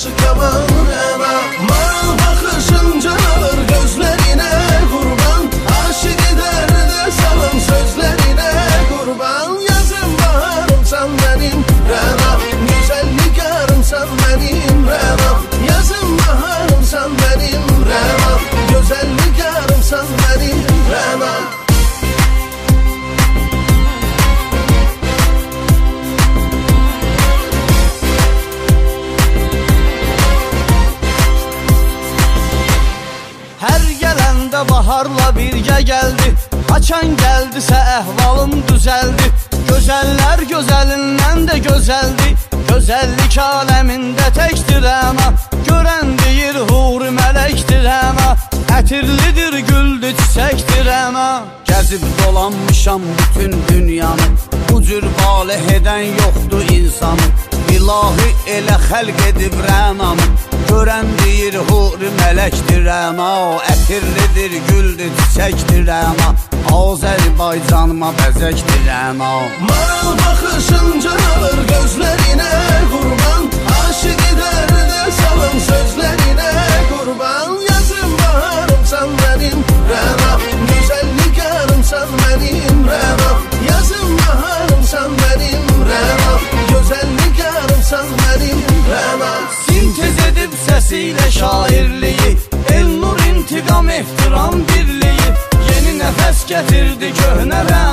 aşık yaman Rəna. Maral baxışıncalar gözlerine kurban, aşık ederdi salam sözlerine kurban. Yazım baharımsan benim Rəna, güzellik yarımsan benim Rəna. Yazım baharımsan benim Rəna, güzellik yarımsan benim Rəna. Hər gələndə baharla birgə gəldi, açan gəldisə əhvalım düzəldi. Gözəllər gözəlindən də gözəldi, gözəllik aləmində təkdir Rəna. Görən deyir huri mələkdir Rəna, ətirlidir güldü çiçəkdir Rəna. Gəzib dolanmışam bütün dünyanı, bu cür valeh edən yoxdur insanı. İlahi elə xəlq edib Rənanı, görən deyir huri mələkdir Rəna. Ətirlidir güldü çiçəkdir Rəna, Azərbaycanıma bəzəkdir Rəna. Maral baxışıncalar gözlerine kurban, aşık ederdi salam sözlerine kurban. Yazım baharımsan benim Rəna, güzellik yarımsan benim Rəna. Yazım baharımsan benim Rəna, güzellik yarımsan benim Rəna. Sintez edib səsilə şairliyi, Elnur intiqam ehtiram birliyi, yeni nəfəs gətirdi köhnə Rəna.